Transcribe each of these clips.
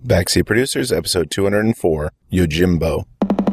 Backseat Producers, episode 204, Yojimbo.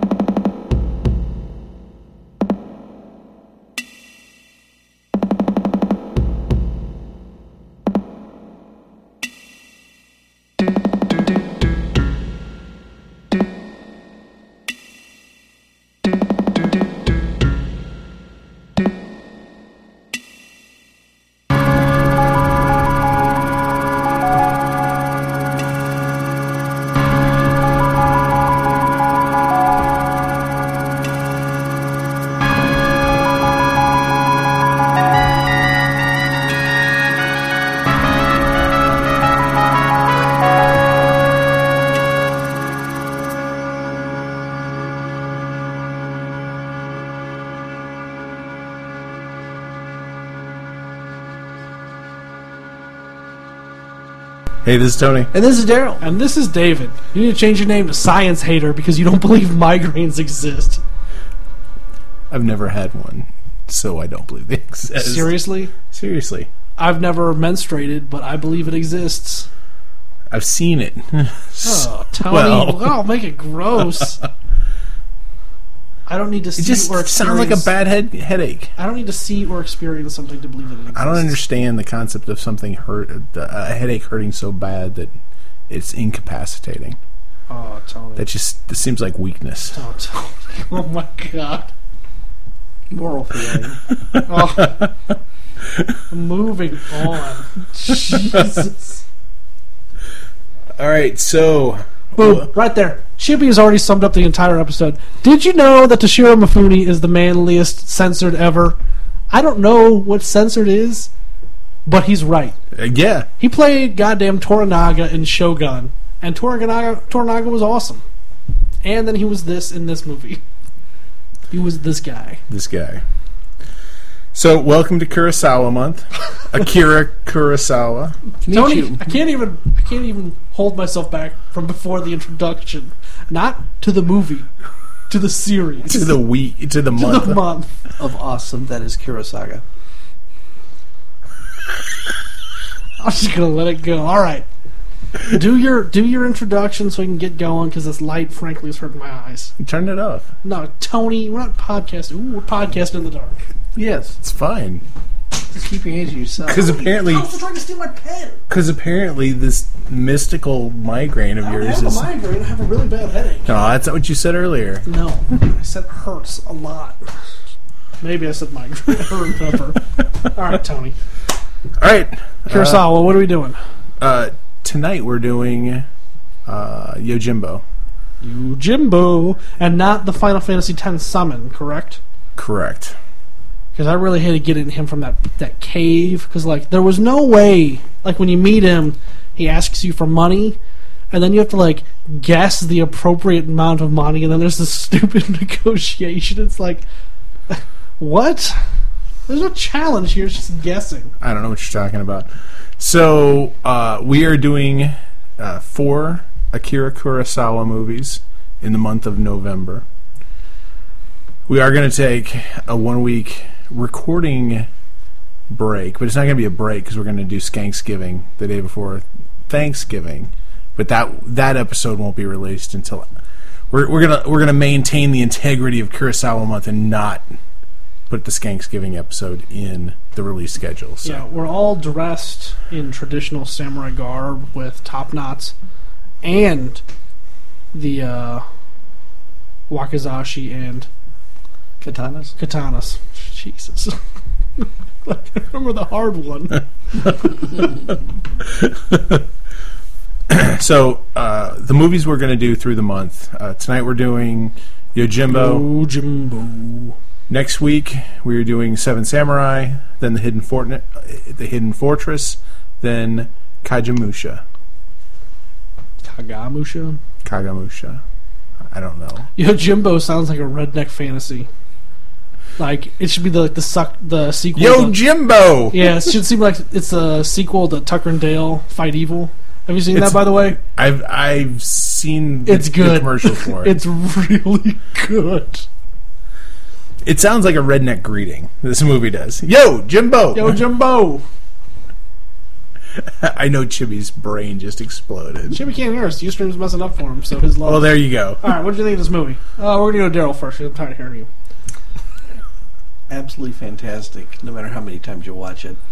Hey, this is Tony. And this is Daryl. And this is David. You need to change your name to Science Hater because you don't believe migraines exist. I've never had one, so I don't believe they exist. Seriously? Seriously. I've never menstruated, but I believe it exists. I've seen it. Oh, Tony. Well. Make it gross. I don't need to see It just or experience... sounds like a bad headache. I don't need to see or experience something to believe that it exists. I don't understand the concept of something a headache hurting so bad that it's incapacitating. Oh, Tony. This seems like weakness. Oh, Tony. Oh, my God. Moral feeling. Oh. Moving on. Jesus. All right, so... Boom, right there. Shippy has already summed up the entire episode. Did you know that Toshiro Mifune is the manliest censored ever? I don't know what censored is, but he's right. Yeah. He played goddamn Toranaga in Shogun, and Toranaga was awesome. And then he was this in this movie. He was this guy. This guy. So, welcome to Kurosawa Month. Akira Kurosawa. Tony, I can't even hold myself back from before the introduction. Not to the movie, to the series, To the week, to the month. to the month. Of awesome, that is Kurosaga. I'm just gonna let it go. All right, do your introduction so we can get going because this light, frankly, is hurting my eyes. Turn it off. No, Tony, we're not podcasting. Ooh, we're podcasting in the dark. Yes. It's fine. Just keep your hands to yourself. Because apparently... I was trying to steal my pen. Because apparently this mystical migraine of I don't yours have is... a migraine. I have a really bad headache. No, that's not what you said earlier. No, I said hurts a lot. Maybe I said migraine. I don't remember. All right, Tony. All right. Kurosawa, what are we doing? Tonight we're doing Yojimbo. Yojimbo, and not the Final Fantasy X summon, correct? Correct. Because I really hated getting him from that cave. Because, like, there was no way... Like, when you meet him, he asks you for money, and then you have to, like, guess the appropriate amount of money, and then there's this stupid negotiation. It's like, what? There's no challenge here, it's just guessing. I don't know what you're talking about. So, we are doing 4 Akira Kurosawa movies in the month of November. We are going to take a 1-week recording break, but it's not going to be a break because we're going to do Skanksgiving the day before Thanksgiving. But that episode won't be released until we're gonna maintain the integrity of Kurosawa Month and not put the Skanksgiving episode in the release schedule. So. Yeah, we're all dressed in traditional samurai garb with top knots and the wakizashi and katanas. Jesus. I remember the hard one. So, the movies we're going to do through the month. Tonight we're doing Yojimbo. Next week we're doing Seven Samurai, then the Hidden Fortress, then Kagemusha. Kagemusha. I don't know. Yojimbo sounds like a redneck fantasy. Like, it should be the sequel. Yojimbo! Yeah, it should seem like it's a sequel to Tucker and Dale Fight Evil. Have you seen that, by the way? I've seen it's good. The commercials for it. It's really good. It sounds like a redneck greeting. This movie does. Yo, Jimbo! Yo, Jimbo! I know Chibi's brain just exploded. Jimmy can't hear us. Ustream's messing up for him, so his love. Well, there you go. All right, what did you think of this movie? We're going to go to Daryl first. I'm tired of hearing you. Absolutely fantastic, no matter how many times you watch it.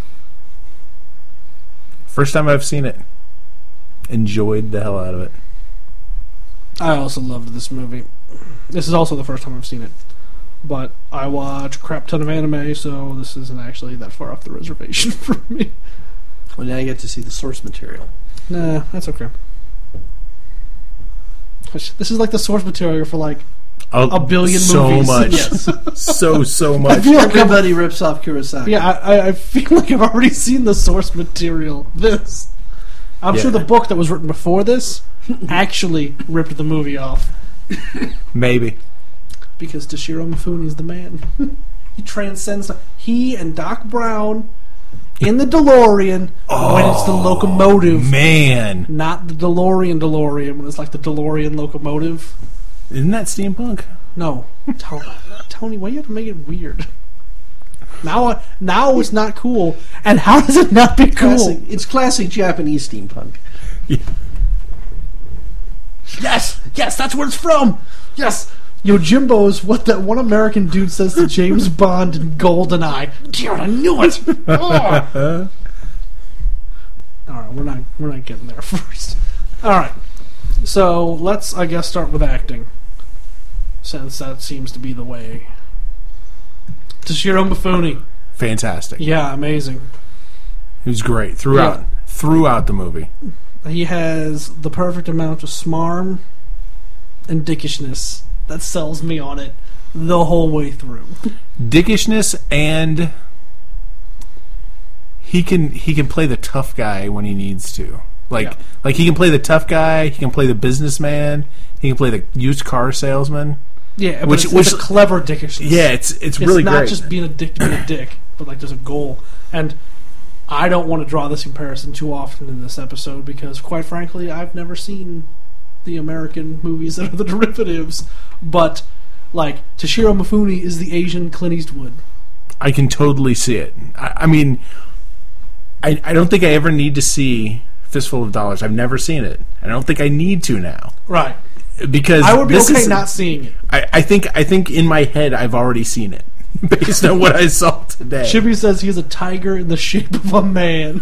First time I've seen it. Enjoyed the hell out of it. I also loved this movie. This is also the first time I've seen it. But I watch a crap ton of anime, so this isn't actually that far off the reservation for me. Well, now you get to see the source material. Nah, that's okay. This is like the source material for like a billion so movies. Much. Yes. So much. I feel like Everybody rips off Kurosawa. Yeah, I feel like I've already seen the source material. I'm sure the book that was written before this actually ripped the movie off. Maybe. Because Toshiro Mifune's the man. He transcends. He and Doc Brown in the DeLorean when it's the locomotive. Man. Not the DeLorean when it's like the DeLorean locomotive. Isn't that steampunk? No. Tony, why you have to make it weird? Now it's not cool. And how does it not be cool? Classic, it's classic Japanese steampunk. Yeah. Yes, that's where it's from. Yes. Yojimbo is what that one American dude says to James Bond in GoldenEye. Damn, I knew it. Oh. All right, we're not getting there first. All right, so let's I guess start with acting, since that seems to be the way. Toshiro Mifune, Fantastic. yeah, amazing. He was great throughout the movie. He has the perfect amount of smarm and dickishness that sells me on it the whole way through. Dickishness, and he can play the tough guy when he needs to. Like he can play the tough guy, he can play the businessman, he can play the used car salesman. Yeah, but it's a clever dickishness. Yeah, it's really not great. just being a dick to be a dick, but like there's a goal. And I don't want to draw this comparison too often in this episode because, quite frankly, I've never seen the American movies that are the derivatives. But like Toshiro Mifune is the Asian Clint Eastwood. I can totally see it. I mean, I don't think I ever need to see Fistful of Dollars. I've never seen it. I don't think I need to now. Right. Because I would be okay not seeing it. I think in my head I've already seen it based on what I saw today. Chibi says he's a tiger in the shape of a man.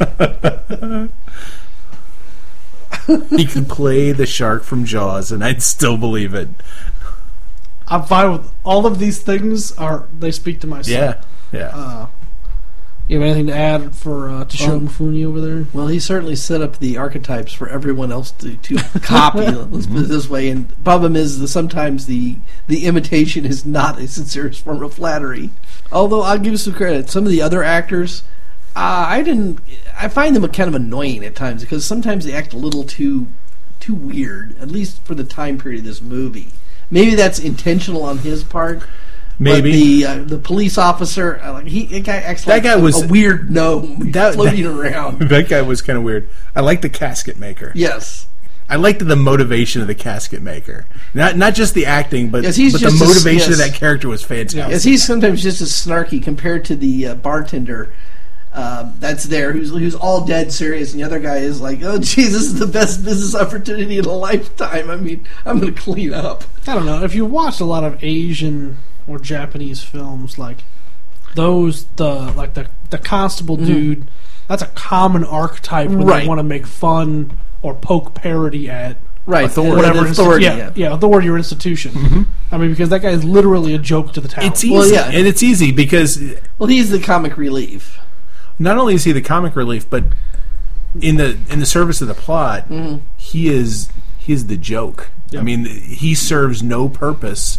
He could play the shark from Jaws, and I'd still believe it. I'm fine with all of these things. They speak to my soul. Yeah. You have anything to add for Toshiro Mifune over there? Well, he certainly set up the archetypes for everyone else to copy. Let's put it this way. And the problem is that sometimes the imitation is not a sincere form of flattery. Although I'll give you some credit. Some of the other actors, I find them kind of annoying at times because sometimes they act a little too weird. At least for the time period of this movie. Maybe that's intentional on his part. Maybe. But the police officer, that guy acts like was a weird gnome floating around. That guy was kind of weird. I like the casket maker. Yes. I liked the motivation of the casket maker. Not just the acting, but, yes, but the motivation of that character was fantastic. Yes, he's sometimes just as snarky compared to the bartender that's there, who's all dead serious, and the other guy is like, oh, geez, this is the best business opportunity in a lifetime. I mean, I'm going to clean up. I don't know. If you watch a lot of Asian or Japanese films, like those, the constable dude, that's a common archetype when they want to make fun or poke parody at authority. Whatever authority. Authority or institution. Mm-hmm. I mean, because that guy is literally a joke to the town. It's easy, and it's easy because he's the comic relief. Not only is he the comic relief, but in the service of the plot, he is the joke. Yep. I mean, he serves no purpose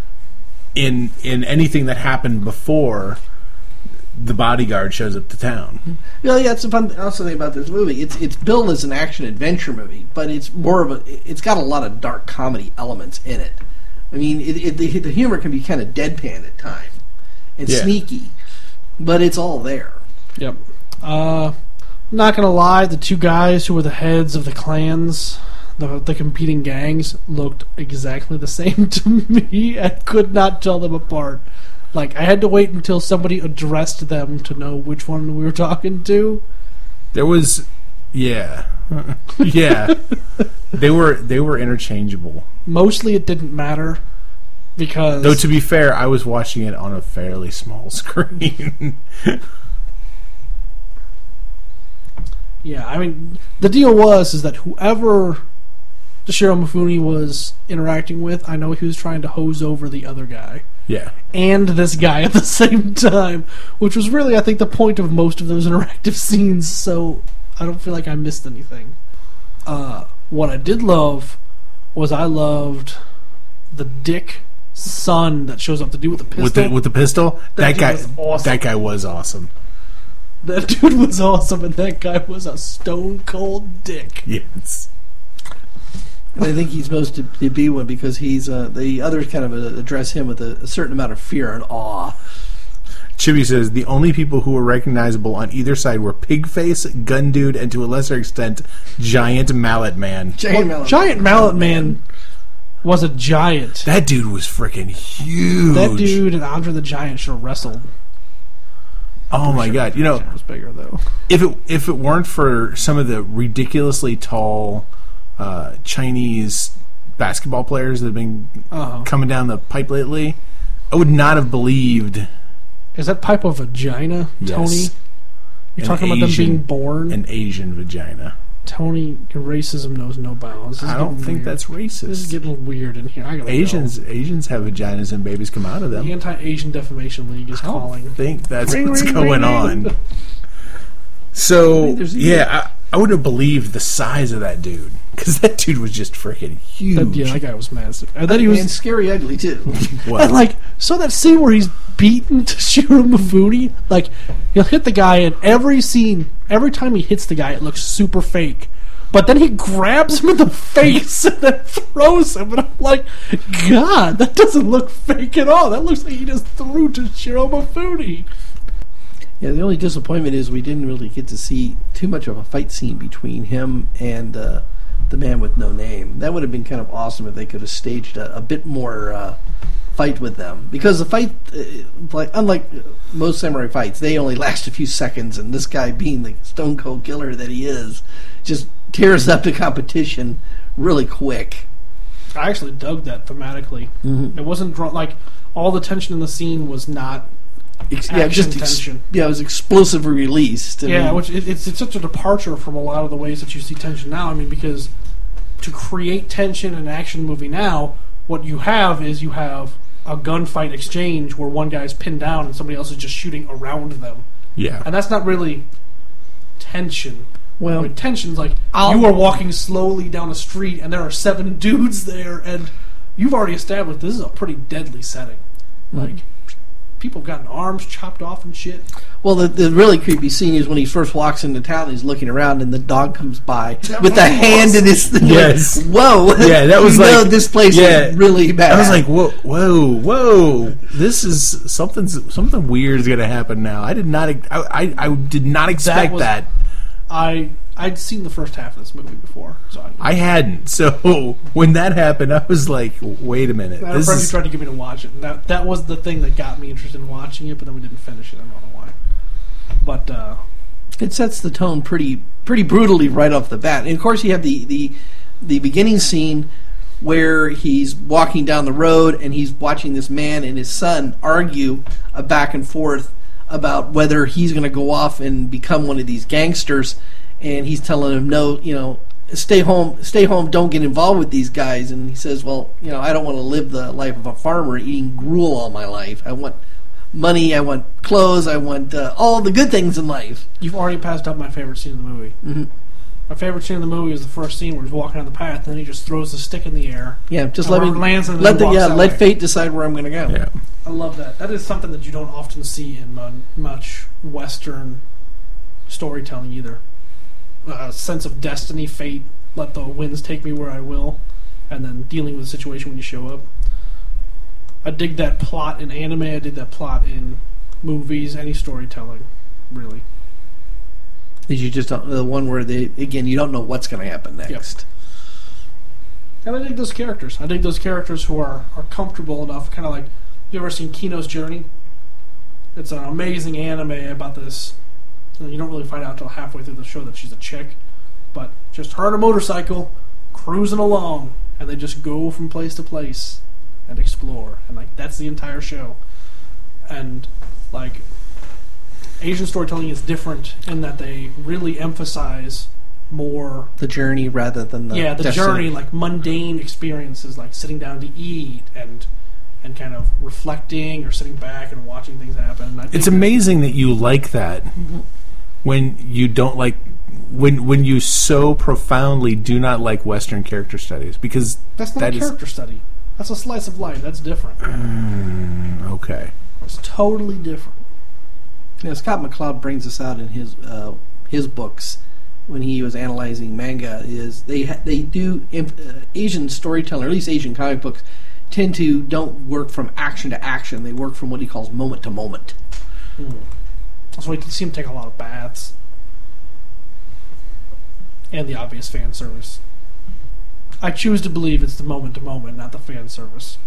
in anything that happened before the bodyguard shows up to town. Well, yeah, it's a fun also thing about this movie. It's billed as an action adventure movie, but it's more of it's got a lot of dark comedy elements in it. I mean, the humor can be kind of deadpan at times and sneaky, but it's all there. Yep. Not gonna lie, the two guys who were the heads of the clans, the competing gangs, looked exactly the same to me. I could not tell them apart. Like, I had to wait until somebody addressed them to know which one we were talking to. There was, yeah. Yeah. They were interchangeable. Mostly it didn't matter because... Though, to be fair, I was watching it on a fairly small screen. Yeah, I mean, the deal is that whoever Toshiro Mifune was interacting with, I know he was trying to hose over the other guy. Yeah. And this guy at the same time, which was really, I think, the point of most of those interactive scenes, so I don't feel like I missed anything. What I did love was I loved the dick son that shows up to do with the pistol. With the pistol? That guy was awesome. That guy was awesome. That dude was awesome, and that guy was a stone cold dick. Yes. And I think he's supposed to be one because he's the others kind of address him with a certain amount of fear and awe. Chibi says the only people who were recognizable on either side were Pigface, Gun Dude, and to a lesser extent, Giant Mallet Man. Giant Mallet Man was a giant. That dude was freaking huge. That dude and Andre the Giant should have wrestled. Oh my god! You know, was bigger though. If it weren't for some of the ridiculously tall Chinese basketball players that have been coming down the pipe lately, I would not have believed. Is that pipe a vagina, Tony? Yes. You're talking about them being born? An Asian vagina. Tony, your racism knows no bounds. I don't think that's racist. This is getting weird in here. Asians have vaginas and babies come out of them. The Anti-Asian Defamation League is calling. I think that's what's going on. So, yeah, I wouldn't have believed the size of that dude. Because that dude was just freaking huge. That guy was massive. And then he was scary ugly, too. And, so that scene where he's beaten Toshiro Mifune, he'll hit the guy, and every time he hits the guy, it looks super fake. But then he grabs him in the face and then throws him, and I'm like, God, that doesn't look fake at all. That looks like he just threw Toshiro Mifune. Yeah, the only disappointment is we didn't really get to see too much of a fight scene between him and the man with no name. That would have been kind of awesome if they could have staged a bit more fight with them. Because the fight, unlike most samurai fights, they only last a few seconds, and this guy, being the stone cold killer that he is, just tears up the competition really quick. I actually dug that thematically. Mm-hmm. It wasn't all the tension in the scene was not tension. It was explosively released. Which it's such a departure from a lot of the ways that you see tension now. I mean, because to create tension in an action movie now, what you have is a gunfight exchange where one guy's pinned down and somebody else is just shooting around them. Yeah. And that's not really tension. Well, tension's you are walking slowly down a street and there are 7 dudes there, and you've already established this is a pretty deadly setting. Mm-hmm. People have gotten arms chopped off and shit. Well, the really creepy scene is when he first walks into town and he's looking around and the dog comes by with a hand in his thing. Yes. Whoa. Yeah, that was this place is really bad. I was like, whoa. This is something weird is going to happen now. I did not expect that. I'd seen the first half of this movie before, so I hadn't. So when that happened, I was like, "Wait a minute!" My friend tried to get me to watch it. And that was the thing that got me interested in watching it, but then we didn't finish it. I don't know why. But it sets the tone pretty brutally right off the bat. And of course, you have the beginning scene where he's walking down the road and he's watching this man and his son argue back and forth about whether he's going to go off and become one of these gangsters. And he's telling him, no, stay home, don't get involved with these guys. And he says, well, I don't want to live the life of a farmer eating gruel all my life. I want money, I want clothes, I want all the good things in life. You've already passed up my favorite scene in the movie. Mm-hmm. My favorite scene in the movie is the first scene where he's walking down the path and then he just throws the stick in the air. Yeah, just let fate decide where I'm going to go. Yeah. I love that. That is something that you don't often see in much Western storytelling either. A sense of destiny, fate, let the winds take me where I will, and then dealing with the situation when you show up. I dig that plot in anime, I dig that plot in movies, any storytelling, really. You just don't, the one where you don't know what's going to happen next. Yep. And I dig those characters. I dig those characters who are comfortable enough, kind of like, you ever seen Kino's Journey? It's an amazing anime about this And you don't really find out until halfway through the show that she's a chick, but just her on a motorcycle, cruising along, and they just go from place to place and explore, and like that's the entire show. And like Asian storytelling is different in that they really emphasize more The journey rather than the the destination. journey, like mundane experiences, like sitting down to eat and kind of reflecting or sitting back and watching things happen. And I think It's amazing that you like that when you don't like when you so profoundly do not like Western character studies, because that's not that a is character study. That's a slice of life. That's different. okay. It's totally different. Yeah, Scott McCloud brings this out in his books when he was analyzing manga. Is they do Asian storytelling, or at least Asian comic books, tend to don't work from action to action. They work from what he calls moment to moment. So we can see him take a lot of baths. And the obvious fan service. I choose to believe it's the moment to moment, not the fan service.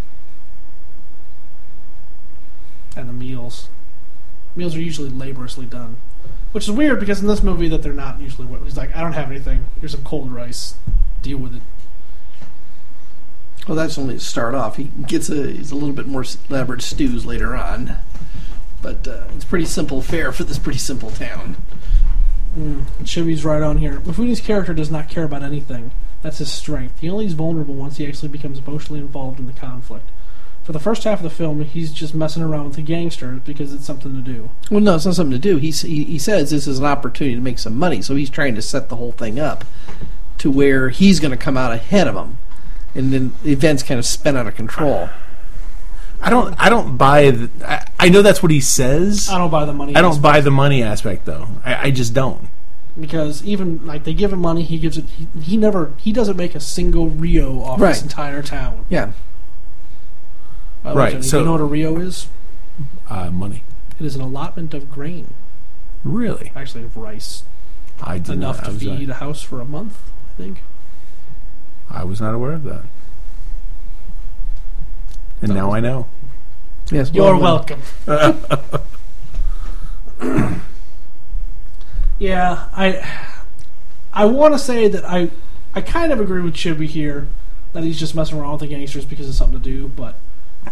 And the meals. Meals are usually laboriously done. Which is weird because in this movie that they're not usually. He's like, I don't have anything. Here's some cold rice. Deal with it. Well, that's only to start off. He gets he's a little bit more elaborate stews later on, but it's pretty simple fare for this pretty simple town. Chibi's right on here. Mifune's character does not care about anything. That's his strength. He only is vulnerable once he actually becomes emotionally involved in the conflict. For the first half of the film, he's just messing around with the gangsters because it's something to do. Well, no, it's not something to do. He says this is an opportunity to make some money, so he's trying to set the whole thing up to where he's going to come out ahead of him, and then the events kind of spin out of control. I don't buy. I know that's what he says. I don't buy the money. I don't buy the money aspect though. I just don't. Because even like they give him money, he gives it. He doesn't make a single Rio off Right. this entire town. Yeah. By the way, Right, Jenny, so- do you know what a Rio is? Money. It is an allotment of grain, Really? actually of rice, I did enough not. to I was, feed a house for a month. I think. I was not aware of that. And now I know. Yes. You're well, welcome. Yeah, I want to say that I kind of agree with Chibi here that he's just messing around with the gangsters because it's something to do, but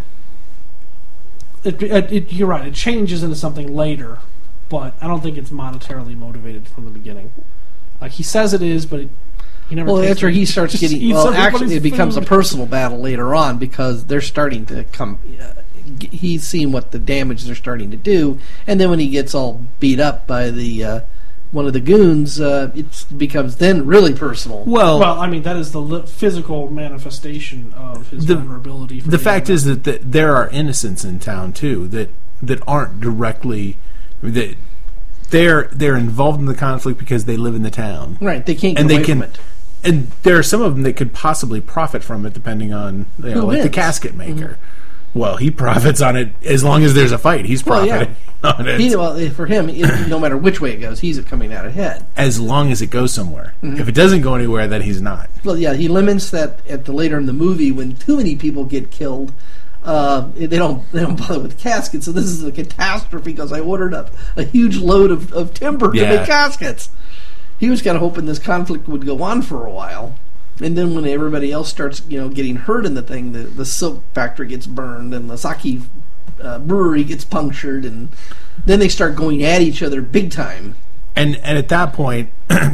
you're right. It changes into something later, but I don't think it's monetarily motivated from the beginning. Like he says it is, but he never. Well, takes after it. he starts Just getting, eats well, everybody's actually, it becomes a food. personal battle later on because they're starting to come. He's seeing what the damage they're starting to do, and then when he gets all beat up by the one of the goons, it becomes then really personal. Well, Well, I mean that is the physical manifestation of his The- vulnerability. For the being fact a- is that there are innocents in town too that aren't directly that they're involved in the conflict because they live in the town, Right? They can't get and away they can. from it. And there are some of them that could possibly profit from it, depending on Who like the wins? casket maker. Well, he profits on it as long as there's a fight. He's Well, yeah. profiting on it Well, for him, no matter which way it goes, he's coming out ahead. as long as it goes somewhere. If it doesn't go anywhere, then he's not. Well, yeah, he laments that at the later in the movie when too many people get killed. They don't bother with caskets, so this is a catastrophe because I ordered up a huge load of timber to Yeah. make caskets. He was kind of hoping this conflict would go on for a while, and then when everybody else starts, getting hurt in the thing, the silk factory gets burned and the sake brewery gets punctured, and then they start going at each other big time. And at that point,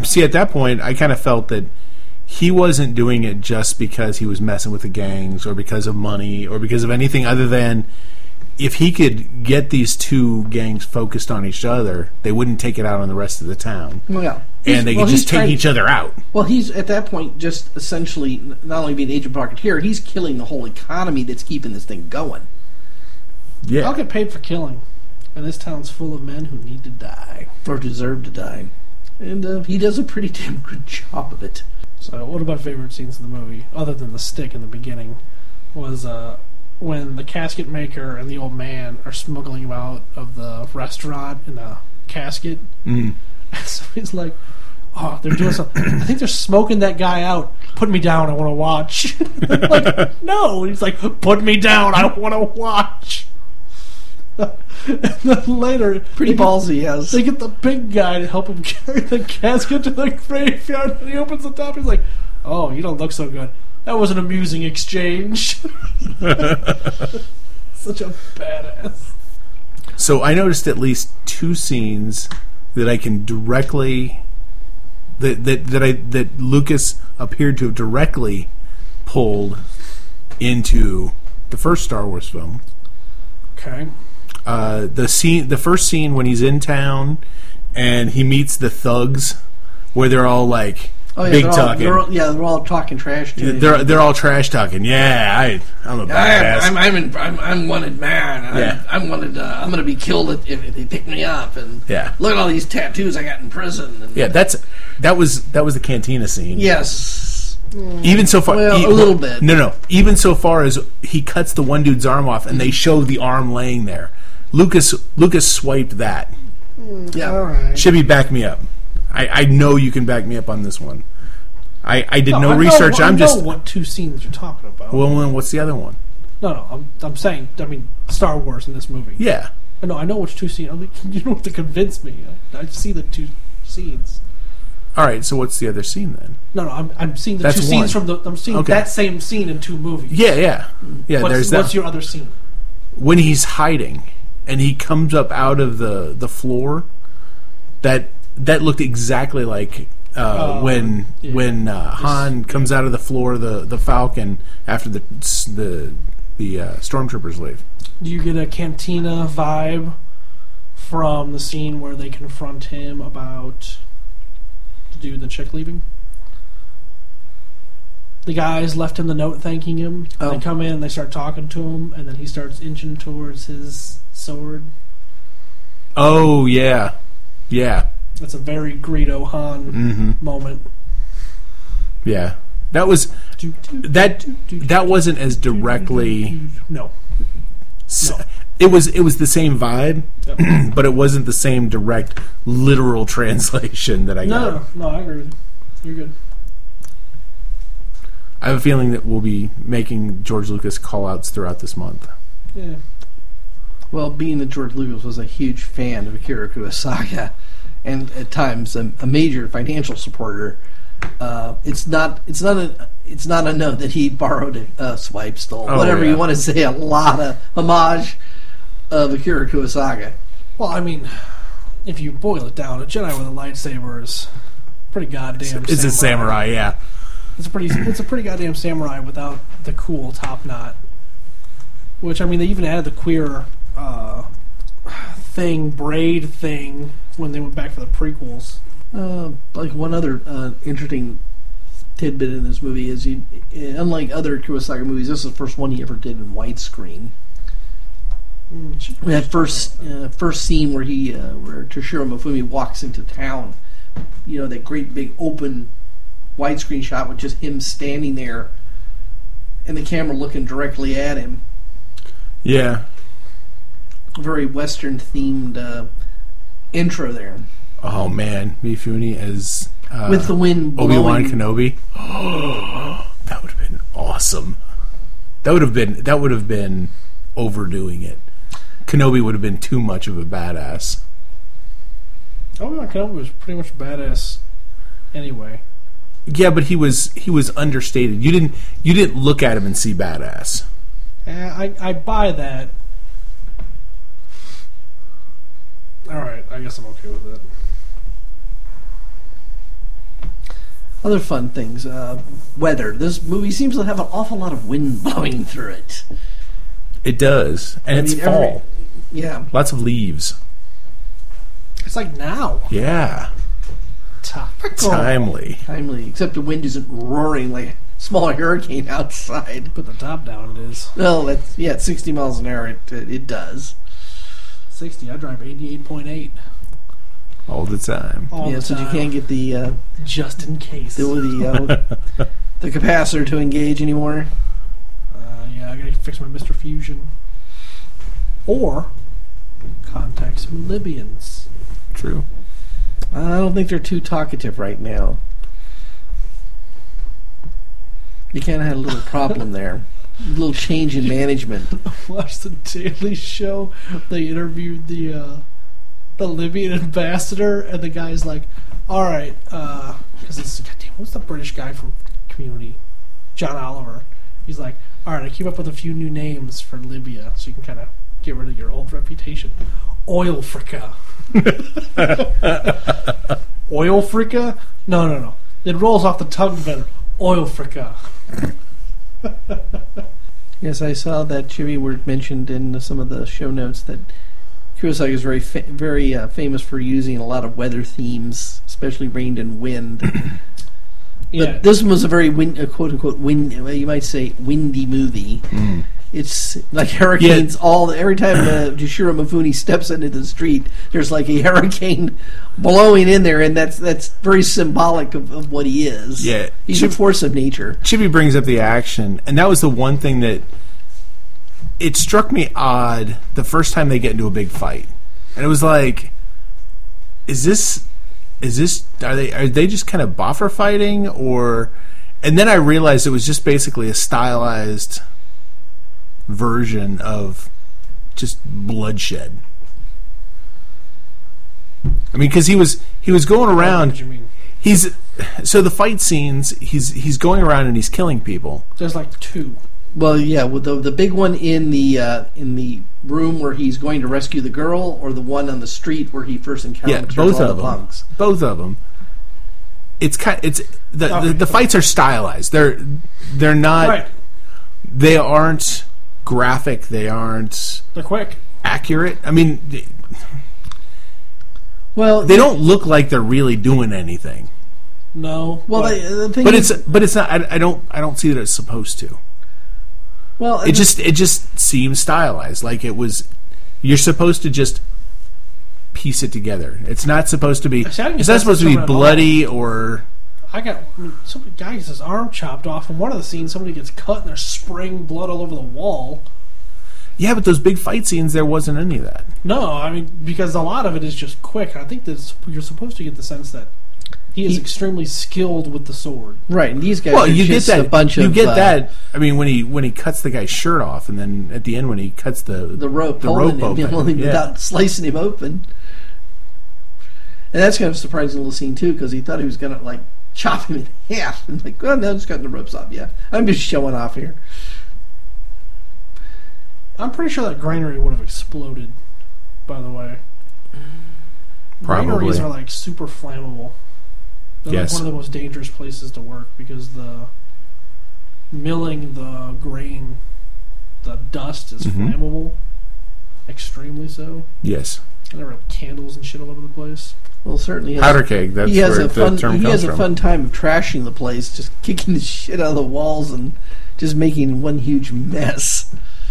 I kind of felt that he wasn't doing it just because he was messing with the gangs or because of money or because of anything other than if he could get these two gangs focused on each other, they wouldn't take it out on the rest of the town. Well, yeah. And they could just take each other out. Well, he's at that point just essentially not only being Agent Rocketeer, he's killing the whole economy that's keeping this thing going. Yeah. I'll get paid for killing, and this town's full of men who need to die. Or deserve to die. And he does a pretty damn good job of it. So, one of my favorite scenes in the movie, other than the stick in the beginning, was when the casket maker and the old man are smuggling him out of the restaurant in a casket. Mm. So he's like, "Oh, they're doing something. I think they're smoking that guy out. Put me down. I want to watch." Like, no. He's like, "Put me down. I want to watch." And then later, Pretty ballsy, yes. they get the big guy to help him carry the casket to the graveyard, and he opens the top. He's like, "Oh, you don't look so good. That was an amusing exchange." Such a badass. So I noticed at least 2 scenes that I can directly that Lucas appeared to have directly pulled into the first Star Wars film. Okay. The first scene when he's in town and he meets the thugs, where they're all like big talking. They're all talking trash to him. They're all trash talking. Yeah, I'm a badass. I'm wanted man. I'm wanted. I'm going to be killed if they pick me up. And look at all these tattoos I got in prison. And that was the cantina scene. Yes. Even so far, a little bit. No. Even so far as he cuts the one dude's arm off, and they show the arm laying there. Lucas swiped that. Yeah. All right. Shibby, back me up. I know you can back me up on this one. I did no research. I know what 2 scenes you're talking about. Well, then what's the other one? No. I'm saying. I mean, Star Wars in this movie. Yeah. No, I know which 2 scenes. I mean, you don't have to convince me. I see the 2 scenes. All right. So what's the other scene then? No. I'm seeing the That's 2 scenes one. from the. I'm seeing Okay. that same scene in 2 movies. Yeah. There's that. What's your other scene? When he's hiding and he comes up out of the floor, that looked exactly like when Han comes out of the floor, the Falcon, after the stormtroopers leave. Do you get a cantina vibe from the scene where they confront him about the dude and the chick leaving? The guys left him the note thanking him. Oh. They come in, they start talking to him, and then he starts inching towards his sword. Oh, yeah. That's a very Greedo Han moment. Yeah. That was... That wasn't as directly... No. It was the same vibe, Yep. but it wasn't the same direct, literal translation that I got. No, I agree with you. You're good. I have a feeling that we'll be making George Lucas call-outs throughout this month. Yeah. Well, being that George Lucas was a huge fan of Akira Kurosawa, and at times a major financial supporter, it's not unknown that he borrowed swiped, stole, whatever you want to say, a lot of homage of Akira Kurosawa. Well, I mean, if you boil it down, a Jedi with a lightsaber is pretty goddamn. It's a samurai, yeah. It's a pretty goddamn samurai without the cool top knot. Which, I mean, they even added the queer braid thing when they went back for the prequels. Like one other interesting tidbit in this movie is, unlike other Kurosawa movies, this is the first one he ever did in widescreen. That first scene where where Toshiro Mifune walks into town, that great big open widescreen shot with just him standing there and the camera looking directly at him. Yeah. Very Western themed intro there. Oh man, Mifune as with the wind blowing. Obi-Wan Kenobi. Oh, that would have been awesome. That would have been overdoing it. Kenobi would have been too much of a badass. Obi-Wan Kenobi was pretty much badass anyway. Yeah, but he was understated. You didn't look at him and see badass. I buy that. Alright, I guess I'm okay with it. Other fun things. Weather. This movie seems to have an awful lot of wind blowing through it. It does. And it's fall. Yeah. Lots of leaves. It's like now. Yeah. Topical. Timely. Except the wind isn't roaring like a small hurricane outside. Put the top down, it is. Well, at 60 miles an hour, it does. 60. I drive 88.8. All the time. So you can't get the just in case the capacitor to engage anymore. Yeah, I gotta fix my Mr. Fusion or contact some Libyans. True. I don't think they're too talkative right now. You kind of had a little problem there. A little change in management. Watched the Daily Show. They interviewed the Libyan ambassador, and the guy's like, "All right, because it's goddamn, what's the British guy from Community? John Oliver." He's like, "All right, I came up with a few new names for Libya, so you can kind of get rid of your old reputation. Oilfrica." Oilfrica? No. It rolls off the tongue better. Oilfrica. Yes, I saw that Jimmy word mentioned in some of the show notes that Kurosawa is very famous for using a lot of weather themes, especially rain and wind. Yeah. But this one was a very quote-unquote you might say windy movie. Mm. It's like hurricanes. Every time Jishiro Mifune steps into the street, there's like a hurricane blowing in there, and that's very symbolic of what he is. Yeah, he's a force of nature. Chippy brings up the action, and that was the one thing that it struck me odd the first time they get into a big fight, and it was like, is this are they just kind of buffer fighting, or? And then I realized it was just basically a stylized version of just bloodshed. I mean, because he was going around. What do you mean? So the fight scenes, he's going around and he's killing people. There's like two. Well, yeah, with the big one in the room where he's going to rescue the girl, or the one on the street where he first encounters both all of the them. punks. Both of them. The fights are stylized. They're not. Right. They aren't graphic. They're quick. accurate. I mean, Well, they don't look like they're really doing anything. No. Well, the thing But is, it's not. I don't see that it's supposed to. well, It just seems stylized. Like it was. You're supposed to just piece it together. It's not supposed to be. I think It's not supposed to be that's bloody or. I got some guy gets his arm chopped off. In one of the scenes, somebody gets cut and they're spraying blood all over the wall. Yeah, but those big fight scenes, there wasn't any of that. No, I mean, because a lot of it is just quick. I think that you're supposed to get the sense that he is extremely skilled with the sword. right, and these guys Well, are you get just that. a bunch You of get that. I mean, when he cuts the guy's shirt off, and then at the end when he cuts the rope, the holding rope him open, yeah. without slicing him open. And that's kind of a surprising little scene too, because he thought he was going to like chop him in half, and like, well, no, just cutting the ropes off. Yeah, I'm just showing off here. I'm pretty sure that granary would have exploded, by the way. Probably. Granaries are like super flammable. They're Yes. like one of the most dangerous places to work because the milling the grain, the dust is Mhm. flammable. Extremely so. Yes, And there were candles and shit all over the place. Well, certainly powder keg. That's he has where a the fun. term He comes has a from. fun time of trashing the place, just kicking the shit out of the walls and just making one huge mess.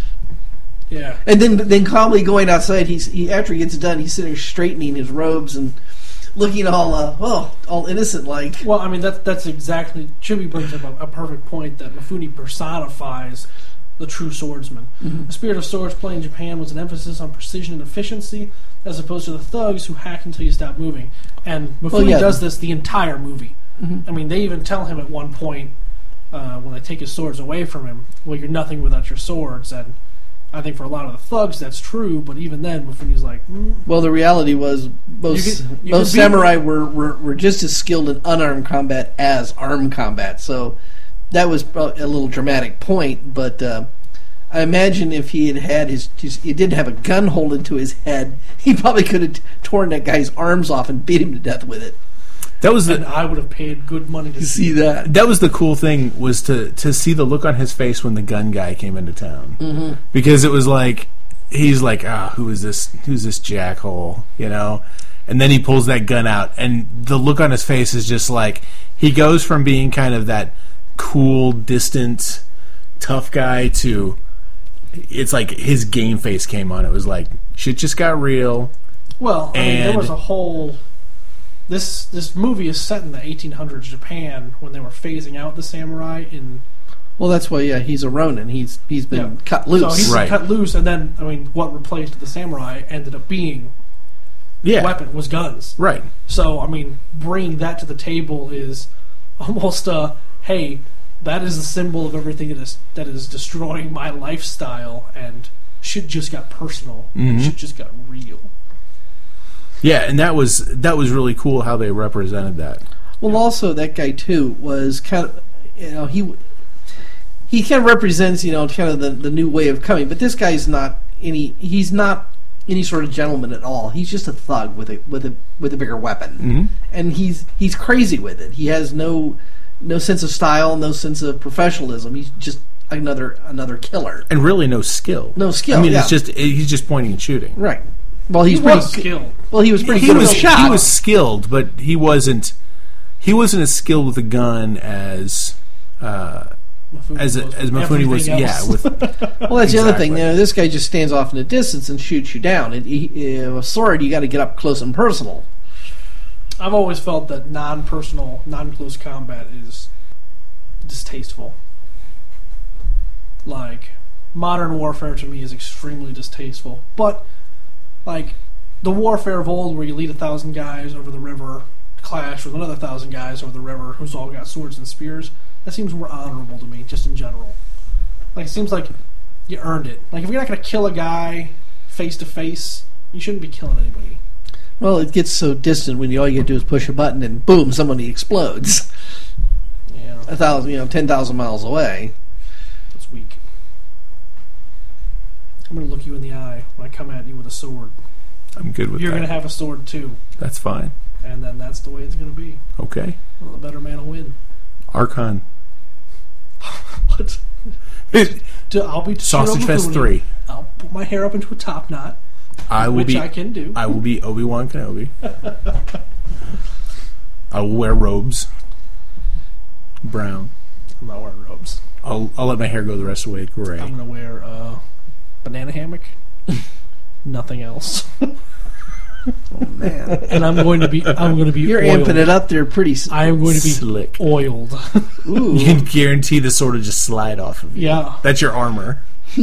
Yeah. And then calmly going outside. He after he gets done, he's sitting there straightening his robes and looking all innocent like. Well, I mean, that's exactly... Chibi brings up a perfect point that Mifune personifies the true swordsman. Mm-hmm. The spirit of swords play in Japan was an emphasis on precision and efficiency, as opposed to the thugs who hack until you stop moving. And Mifune does this the entire movie. Mm-hmm. I mean, they even tell him at one point, when they take his swords away from him, well, you're nothing without your swords. And I think for a lot of the thugs that's true, but even then, Mifune's like... Well, the reality was most samurai were just as skilled in unarmed combat as armed combat. So that was a little dramatic point, but I imagine if he had he didn't have a gun holding to his head, he probably could have torn that guy's arms off and beat him to death with it. That was And I would have paid good money to You see that? That was the cool thing, was to see the look on his face when the gun guy came into town. Mm-hmm. Because it was like, he's like, who's this jackhole, you know? And then he pulls that gun out, and the look on his face is just like, he goes from being kind of that cool, distant, tough guy to, it's like his game face came on. It was like, shit just got real. Well, I mean, there And- was a whole... This movie is set in the 1800s Japan when they were phasing out the samurai in... Well, that's why. Yeah, he's a Ronin. He's been cut loose. So he's Right. cut loose, and then, I mean, what replaced the samurai ended up being Yeah. weapon was guns. Right. So, I mean, bringing that to the table is almost hey, that is the symbol of everything that is destroying my lifestyle, and shit just got personal. Mhm. Shit just got real. Yeah, and that was really cool how they represented that. Well, also that guy too was kind of, he kind of represents kind of the new way of coming. But this guy's not he's not any sort of gentleman at all. He's just a thug with a bigger weapon, Mhm. and he's crazy with it. He has no sense of style, no sense of professionalism. He's just another killer. And really no skill. No skill. I mean, yeah. he's just pointing and shooting. Right. Well, He he's was pretty skilled. Well, he was pretty He good was with a shot. he was skilled, but he wasn't as skilled with a gun as Mifune was. Everything Yeah, else. with Well, that's the other thing. Exactly. This guy just stands off in the distance and shoots you down. A sword, you got to get up close and personal. I've always felt that non-personal, non-close combat is distasteful. Like, modern warfare to me is extremely distasteful. But, like, the warfare of old where you lead 1,000 guys over the river, clash with another 1,000 guys over the river who's all got swords and spears, that seems more honorable to me, just in general. Like, it seems like you earned it. Like, if you're not going to kill a guy face to face, you shouldn't be killing anybody. Well, it gets so distant when all you got to do is push a button and boom, somebody explodes. Yeah, 10,000 miles away. that's weak. I'm going to look you in the eye when I come at you with a sword. I'm good with You're that. going to have a sword too, That's fine. and then that's the way it's going to be. Okay. Well, the better man will win. Archon. What? I'll be Sausage Toshiro Fest Mifune. 3. I'll put my hair up into a top knot, I will which be I can do. I will be Obi-Wan Kenobi. I will wear robes. Brown. I'm not wearing robes. I'll let my hair go the rest of the way gray. I'm going to wear a banana hammock. Nothing else. Oh man, And I'm going to be you're oiled. amping it up there pretty. I am going to be Slick. oiled. Ooh. You can guarantee the sword will just slide off of you. Yeah. That's your armor.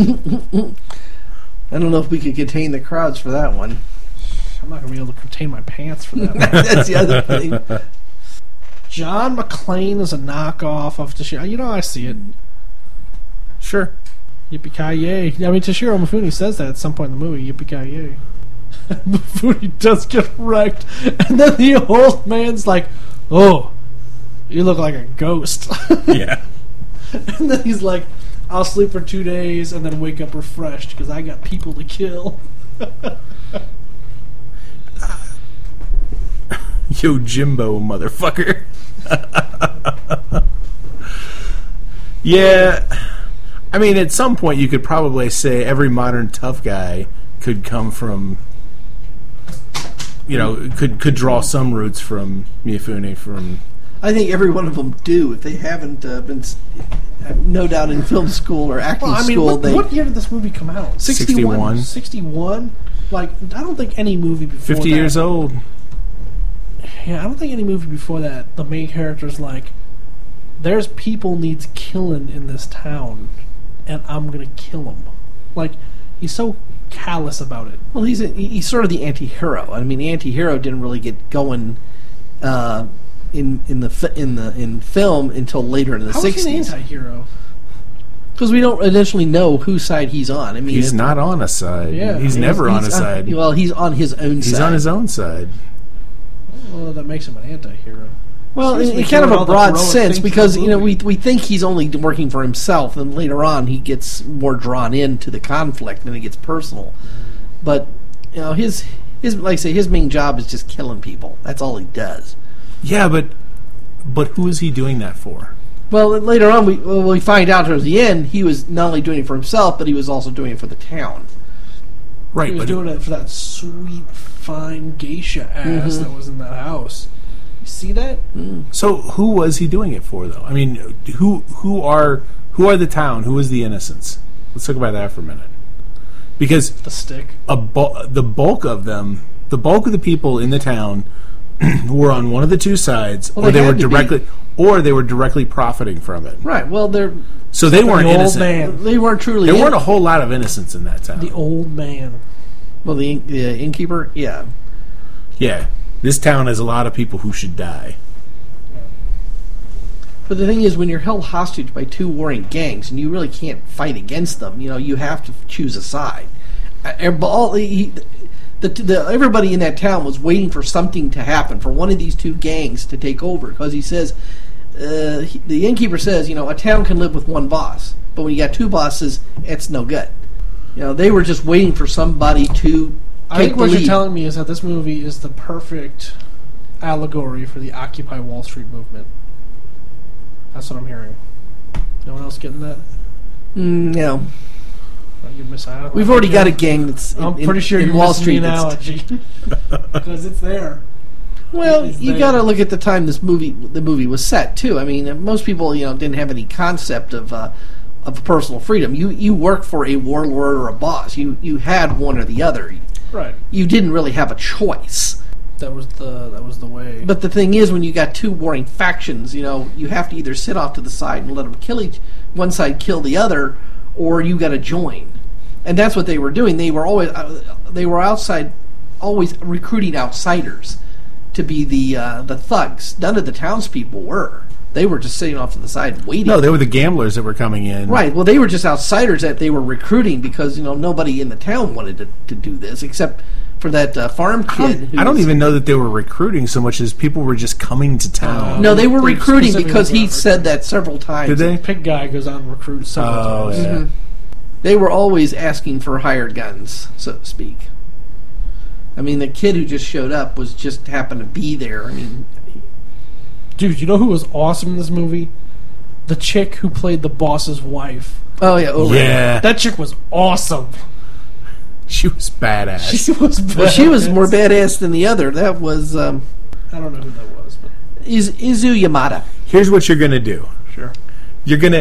I don't know if we could contain the crowds for that one. I'm not going to be able to contain my pants for that. That's the other thing. John McClane is a knockoff of Toshiro. I see it. Sure. Yippee-ki-yay. I mean, Toshiro Mifune says that at some point in the movie. Yippee-ki-yay. Mifune does get wrecked. And then the old man's like, oh, you look like a ghost. Yeah. And then he's like, I'll sleep for 2 days and then wake up refreshed because I got people to kill. Yo, Jimbo, motherfucker. Yeah. I mean, at some point you could probably say every modern tough guy could come from, could draw some roots from Mifune, from... I think every one of them do. If they haven't been, no doubt, in film school or acting Well, I mean, school, what year did this movie come out? 61. 61? Like, I don't think any movie before 50 that... years old. Yeah, I don't think any movie before that, the main character's like, there's people needs killing in this town, and I'm gonna kill them. Like, he's so callous about it. Well, he's sort of the anti-hero. I mean, the anti-hero didn't really get going in film until later in the How is he an 60s. anti-hero? Because we don't initially know whose side he's on. I mean, He's not on a side. Yeah. He's never on a side. Well, he's on his own side. He's on his own side. Well, that makes him an anti-hero. Well, Seems to in be kind of doing a all the broad heroic sense, things because in the movie. we think he's only working for himself, and later on he gets more drawn into the conflict and it gets personal. But his like I say, his main job is just killing people. That's all he does. Yeah, but who is he doing that for? Well, later on we find out towards the end he was not only doing it for himself, but he was also doing it for the town. Right, He was but doing it for that sweet, fine geisha ass that was in that house. You see that? so who was he doing it for, though? I mean, who are the town? Who is the innocents? Let's talk about that for a minute. Because The stick. the bulk of them, the bulk of the people in the town, were on one of the two sides, Well, or they they had were directly profiting from it. Right. Well, So they weren't the old innocent. man. they weren't truly. There weren't a whole lot of innocents in that town. The old man. Well, the innkeeper, yeah. Yeah, this town has a lot of people who should die. But the thing is, when you're held hostage by two warring gangs and you really can't fight against them, you have to choose a side. Everybody in that town was waiting for something to happen, for one of these two gangs to take over, because he says, the innkeeper says, a town can live with one boss, but when you got two bosses, it's no good. They were just waiting for somebody to I take think the what lead. you're telling me is that this movie is the perfect allegory for the Occupy Wall Street movement. That's what I'm hearing. No one else getting that? No. Oh, you're missing out. We've already got a gang that's I'm pretty sure in you're Wall missing Street. the analogy. Because it's there. Well, It's you there. got to look at the time the movie was set too. I mean, most people didn't have any concept of personal freedom. You work for a warlord or a boss. You had one or the other. Right. You didn't really have a choice. That was the way. But the thing is, when you got two warring factions, you have to either sit off to the side and let them one side kill the other, or you got to join. And that's what they were doing. They were always always recruiting outsiders to be the thugs. None of the townspeople were. They were just sitting off to the side waiting. No, they were the gamblers that were coming in. Right. Well, they were just outsiders that they were recruiting because nobody in the town wanted to do this except for that farm kid. I don't even know that they were recruiting so much as people were just coming to town. No, they were They recruiting specifically because he were said that several times. Did they? Pig guy goes out and recruits several Oh, times. yeah. They were always asking for hired guns, so to speak. I mean, the kid who just showed up just happened to be there. I mean, Dude, you know who was awesome in this movie? The chick who played the boss's wife. oh yeah, Yeah. That chick was awesome. She was badass. She was Well, she was badass. more badass than the other. That was I don't know who that was, but Izu Yamada. Here's what you're going to do. sure. You're going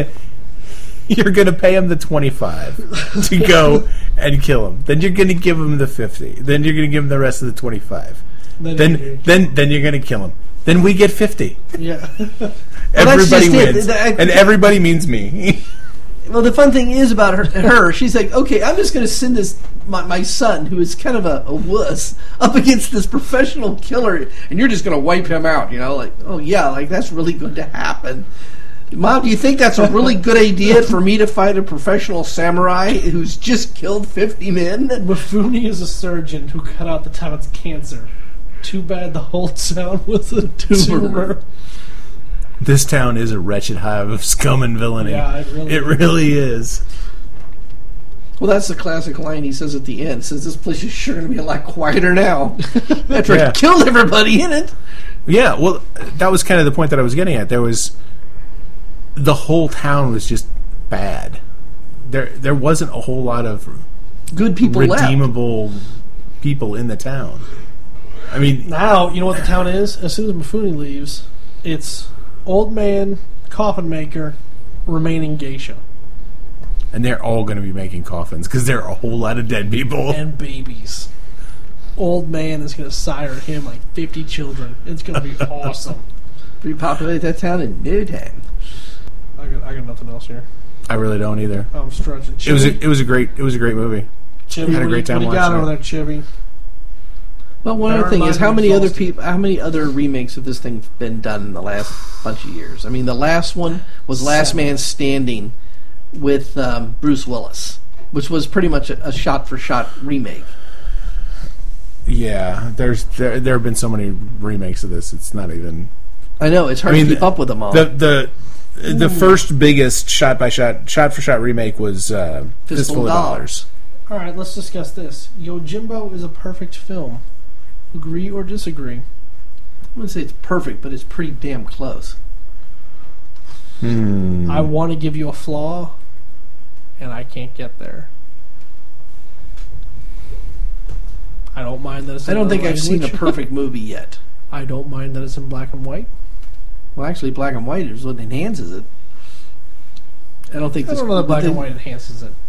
to pay him the 25 to go and kill him. Then you're going to give him the 50. Then you're going to give him the rest of the 25. Then you're going to kill him. Then we get 50. yeah. that's Everybody just it. wins. That- And everybody means me. Well, the fun thing is about her she's like, okay, I'm just going to send my son, who is kind of a wuss, up against this professional killer, and you're just going to wipe him out, like, oh yeah, like that's really going to happen. Mom, do you think that's a really good idea for me to fight a professional samurai who's just killed 50 men? Mifune is a surgeon who cut out the town's cancer. Too bad the whole town was a tumor. This town is a wretched hive of scum and villainy. Yeah, it really is. Well, that's the classic line he says at the end. Says, this place is sure going to be a lot quieter now. After Yeah. I killed everybody in it. Yeah, well, that was kind of the point that I was getting at. The whole town was just bad. There wasn't a whole lot of Good people left. redeemable people in the town. I mean, Now, you know what the town is? As soon as Mifune leaves, it's old man, coffin maker, remaining geisha. and they're all going to be making coffins because there are a whole lot of dead people. And babies. Old man is going to sire him like 50 children. It's going to be awesome. Repopulate that town in no time. I got nothing else here. I really don't either. I'm stretching. It was a great movie. Chibby, had a great time what do you got watching over it. there, Chibby? Well, one Bear other in thing is mind how we many other exhausted. how many other remakes of this thing been done in the last bunch of years? I mean, the last one was Last 7. Man Standing with Bruce Willis, which was pretty much a shot-for-shot remake. Yeah, there have been so many remakes of this. It's not even. I know it's hard to keep up with them all. The first biggest shot for shot remake was Fistful of Dollars. All right, let's discuss this. Yojimbo is a perfect film. Agree or disagree? I wouldn't say it's perfect, but it's pretty damn close. I want to give you a flaw, and I can't get there. I don't mind that it's I don't in think another I've seen a language. perfect movie yet. I don't mind that it's in black and white. Well, actually, black and white is what enhances it. I don't think I this don't know that black the- and white enhances it.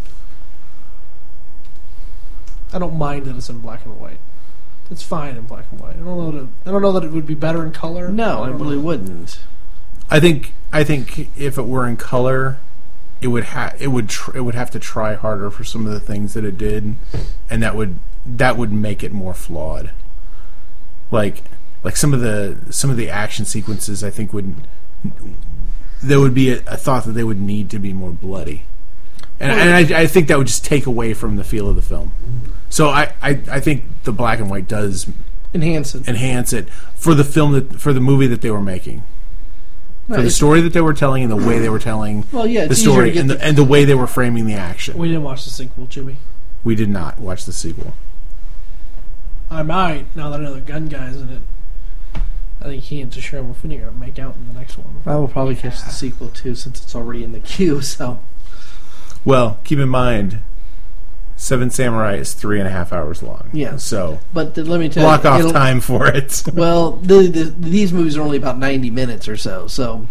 I don't mind that it's in black and white. It's fine in black and white. I don't know that it would be better in color. No, I don't really know. wouldn't. I think if it were in color, it would have to try harder for some of the things that it did, and that would make it more flawed. Like some of the action sequences, I think there would be a thought that they would need to be more bloody. And I think that would just take away from the feel of the film. So I think the black and white does Enhance it for the for the movie that they were making. For the story that they were telling and the way they were telling the story and the way they were framing the action. We didn't watch the sequel, Jimmy. We did not watch the sequel. I might, now that I know the gun guy's in it. I think he and Tashira Mufuni are going to make out in the next one. I will probably catch the sequel, too, since it's already in the queue, so... Well, keep in mind, Seven Samurai is 3.5 hours long. Yeah. So, but let me tell block off time for it. Well, these movies are only about 90 minutes or so. So,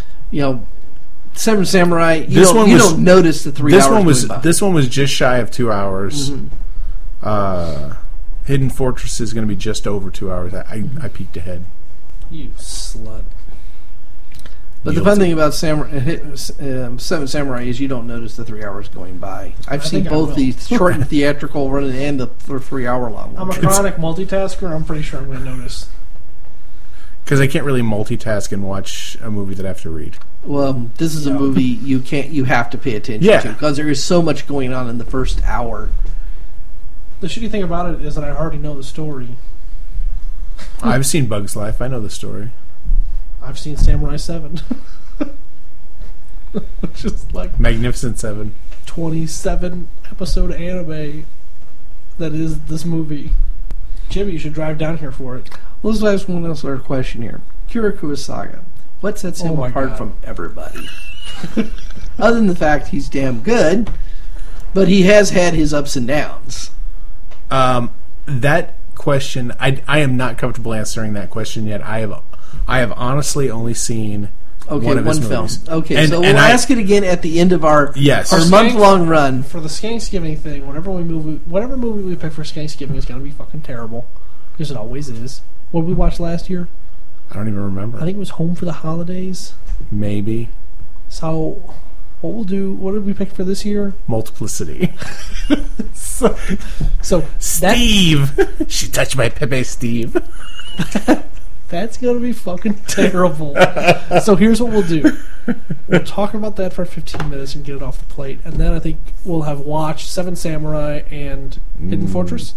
Seven Samurai, you don't notice the 3 hours going by. This one was just shy of 2 hours. Mm-hmm. Hidden Fortress is going to be just over 2 hours. I peeked ahead. You slut. But the fun thing about Seven Samurai is you don't notice the 3 hours going by. I've seen both the short and theatrical run and the 3 hour long one. I'm a chronic multitasker. I'm pretty sure I'm going to notice. Because I can't really multitask and watch a movie that I have to read. Well, this is a movie you have to pay attention to because there is so much going on in the first hour. The shitty thing about it is that I already know the story. I've seen Bug's Life. I know the story. I've seen Samurai 7. Which is like... Magnificent 7. 27 episode anime that is this movie. Jimmy, you should drive down here for it. Well, let's ask one other question here. Kira Kurosawa. What sets him apart from everybody? Other than the fact he's damn good, but he has had his ups and downs. That question, I am not comfortable answering that question yet. I have honestly only seen one of his film. movies. Okay, so we'll ask it again at the end of our month-long run. For the Thanksgiving thing, whatever movie we pick for Thanksgiving is going to be fucking terrible. Because it always is. What did we watch last year? I don't even remember. I think it was Home for the Holidays. Maybe. So, what did we pick for this year? Multiplicity. so Steve! She touched my Pepe Steve. That's going to be fucking terrible. So here's what we'll do. We'll talk about that for 15 minutes and get it off the plate. And then I think we'll have watched Seven Samurai and Hidden Fortress.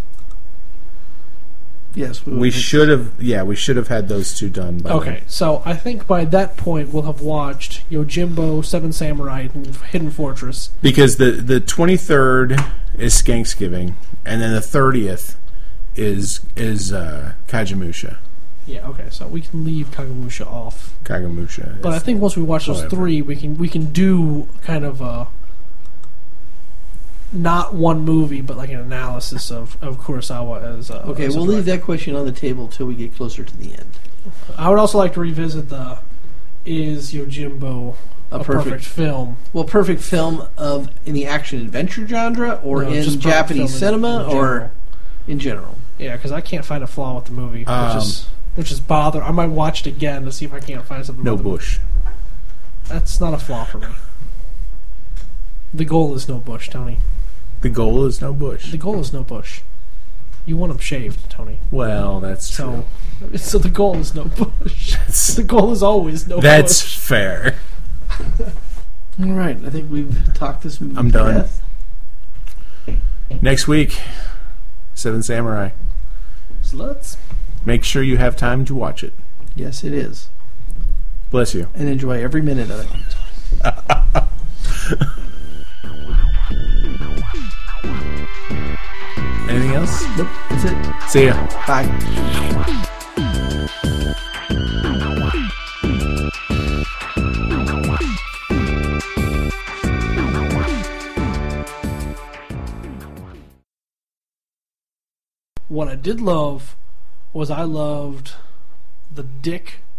Yes. We should have had those two done by then. So I think by that point we'll have watched Yojimbo, Seven Samurai, and Hidden Fortress. Because the 23rd is Skanksgiving, and then the 30th is Kagemusha. Yeah, okay, so we can leave Kagemusha off. Kagemusha. But I think once we watch those three, we can do kind of a not one movie, but like an analysis of Kurosawa as okay, as we'll leave that question on the table till we get closer to the end. I would also like to revisit is Yojimbo a perfect film? Well, perfect film in the action-adventure genre, or in Japanese cinema, or in general? Yeah, because I can't find a flaw with the movie, which is bother. I might watch it again to see if I can't find something. No bush. That's not a flaw for me. The goal is no bush, Tony. The goal is no bush. The goal is no bush. You want them shaved, Tony. Well, that's true. So the goal is no bush. The goal is always no bush. That's fair. All right, I think we've talked this movie. I'm done. Next week, Seven Samurai. Sluts. Make sure you have time to watch it. Yes, it is. Bless you. And enjoy every minute of it. Anything else? Nope, that's it. See ya. Bye. What I did love was I loved the dick